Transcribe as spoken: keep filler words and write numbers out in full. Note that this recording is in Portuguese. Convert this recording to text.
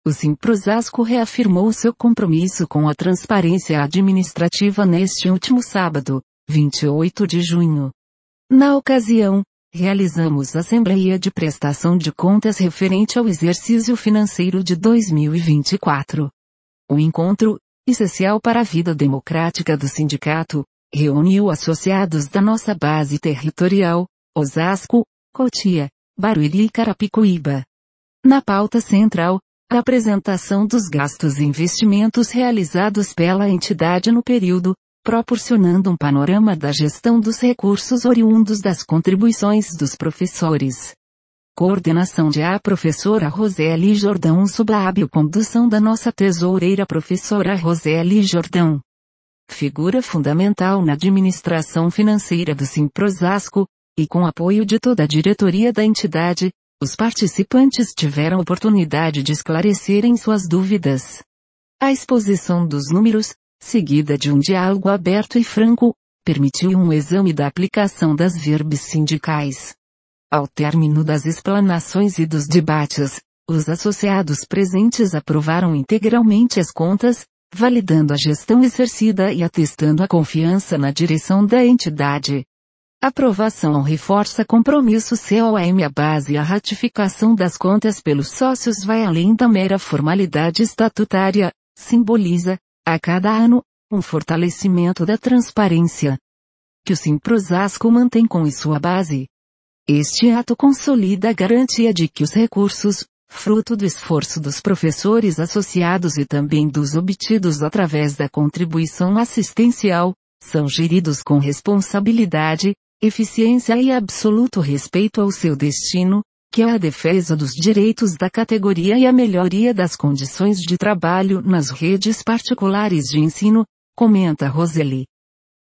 O Simprosasco reafirmou seu compromisso com a transparência administrativa neste último sábado, vinte e oito de junho. Na ocasião, realizamos Assembleia de Prestação de Contas referente ao exercício financeiro de dois mil e vinte e quatro. O encontro, essencial para a vida democrática do sindicato, reuniu associados da nossa base territorial, Osasco, Cotia, Barueri e Carapicuíba. Na pauta central, a apresentação dos gastos e investimentos realizados pela entidade no período, proporcionando um panorama da gestão dos recursos oriundos das contribuições dos professores. Coordenação de a professora Roseli Jordão sob a hábil condução da nossa tesoureira professora Roseli Jordão. Figura fundamental na administração financeira do Simprosasco, e com apoio de toda a diretoria da entidade, os participantes tiveram oportunidade de esclarecerem suas dúvidas. A exposição dos números, seguida de um diálogo aberto e franco, permitiu um exame da aplicação das verbas sindicais. Ao término das explanações e dos debates, os associados presentes aprovaram integralmente as contas, validando a gestão exercida e atestando a confiança na direção da entidade. A aprovação reforça compromisso C O M. A base e a ratificação das contas pelos sócios vai além da mera formalidade estatutária, simboliza, a cada ano, um fortalecimento da transparência que o Simprosasco mantém com sua base. Este ato consolida a garantia de que os recursos, fruto do esforço dos professores associados e também dos obtidos através da contribuição assistencial, são geridos com responsabilidade, eficiência e absoluto respeito ao seu destino, que é a defesa dos direitos da categoria e a melhoria das condições de trabalho nas redes particulares de ensino, comenta Roseli.